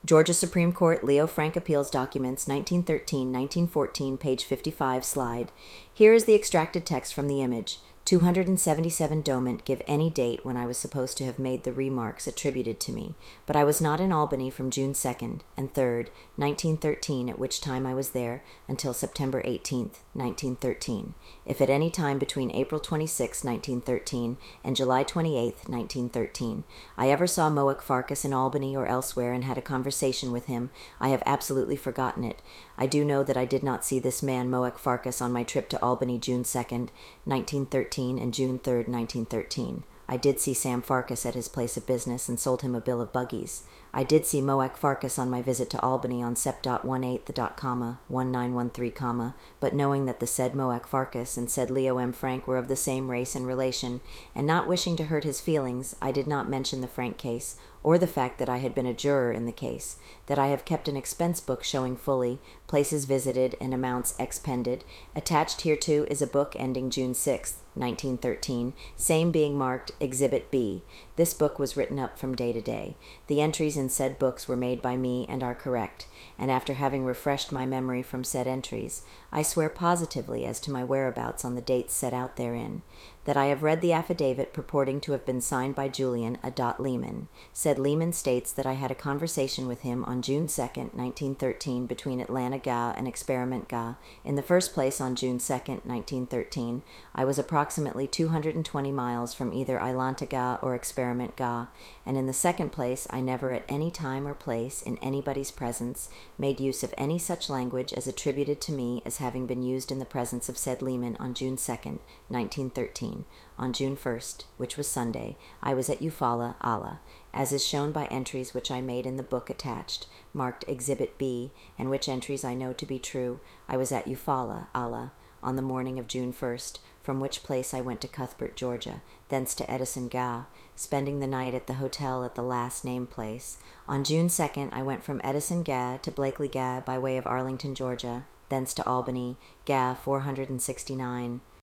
Georgia Supreme Court Leo Frank Appeals Documents 1913-1914, page 55, slide. Here is the extracted text from the image. 277 Domint give any date when I was supposed to have made the remarks attributed to me, but I was not in Albany from June 2nd and 3rd, 1913, at which time I was there, until September 18th, 1913. If at any time between April 26, 1913, and July 28, 1913, I ever saw Moak Farkas in Albany or elsewhere and had a conversation with him, I have absolutely forgotten it. I do know that I did not see this man, Moak Farkas, on my trip to Albany June 2nd, 1913, and June 3rd, 1913. I did see Sam Farkas at his place of business and sold him a bill of buggies. I did see Moak Farkas on my visit to Albany on Sep.18 the dot comma 1913 comma, but knowing that the said Moak Farkas and said Leo M. Frank were of the same race and relation, and not wishing to hurt his feelings, I did not mention the Frank case, or the fact that I had been a juror in the case, that I have kept an expense book showing fully places visited and amounts expended. Attached hereto is a book ending June 6th, 1913, same being marked Exhibit B. This book was written up from day to day. The entries in said books were made by me and are correct, and after having refreshed my memory from said entries, I swear positively as to my whereabouts on the dates set out therein, that I have read the affidavit purporting to have been signed by Julian A. Lehman. Said Lehman states that I had a conversation with him on June 2nd, 1913, between Atlanta Ga and Experiment Ga. In the first place, on June 2nd, 1913, I was approximately 220 miles from either Atlanta Ga or Experiment Ga, and in the second place, I never at any time or place, in anybody's presence, made use of any such language as attributed to me as having been used in the presence of said Lehman on June 2nd, 1913. On June 1st, which was Sunday, I was at Eufaula, Allah, as is shown by entries which I made in the book attached, marked Exhibit B, and which entries I know to be true. I was at Eufaula, Allah, on the morning of June 1st, from which place I went to Cuthbert, Georgia, thence to Edison Ga, spending the night at the hotel at the last named place. On June 2nd, I went from Edison Ga to Blakely Ga by way of Arlington, Georgia, thence to Albany, Ga 469,